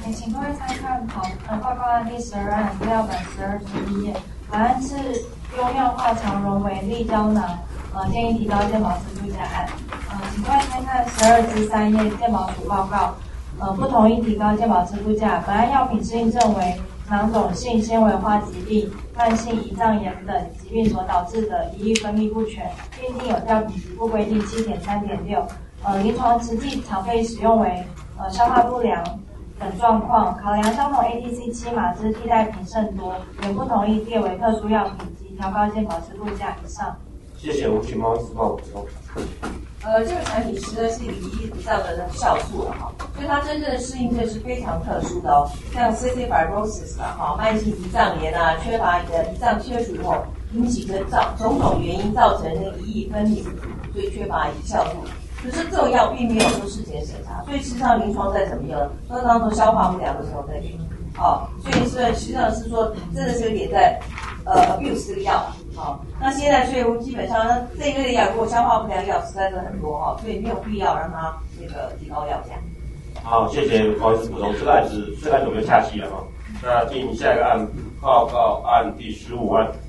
请各位参看报告案第12案资料本12至1页。本案是用药化肠溶为利胶囊，建议提高健保支付价案。请各位参看12至3页健保署报告。不同意提高健保支付价。本案药品是印证为囊肿性纤维化疾病、慢性胰脏炎等疾病所导致的胰液分泌不全，并定有药品局部规定 7.3.6。临床实际常被使用为消化不良等状况，考量相同 ATC 7码之替代品甚多，原不同意列为特殊药品及调高健保支付价以上。 谢谢，我请毛医师帮我补充。 这个产品实在是一个胰脏的酵素了哈，所以它真正的适应症是非常特殊的哦，像 cystic fibrosis 啦哈，慢性胰脏炎啊，缺乏胰脏切除后引起的种种原因造成的胰液分泌不足，所以缺乏胰酵素。可是这种药并没有做事前审查，所以事实上临床在怎么样，都当做消化不良的时候再给。所以实际上是说，真的是有点在abuse 这个药。那现在税务基本上这一类的药，如果消化不良药实在是很多所以没有必要让它那个提高药价。 好，谢谢毛医师补充。这个案子有没有下期了那进下一个案，报告案第15案。